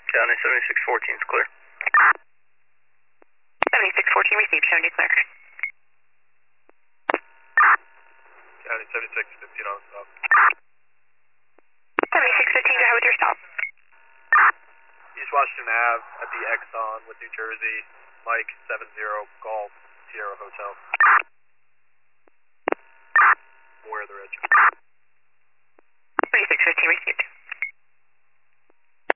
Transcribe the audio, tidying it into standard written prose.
County 7614 is clear. 7614 received, showing you clear. County 7615 on stop. 7615, go ahead with your stop. East Washington Ave at the Exxon with New Jersey, Mike 70 Golf Sierra Hotel.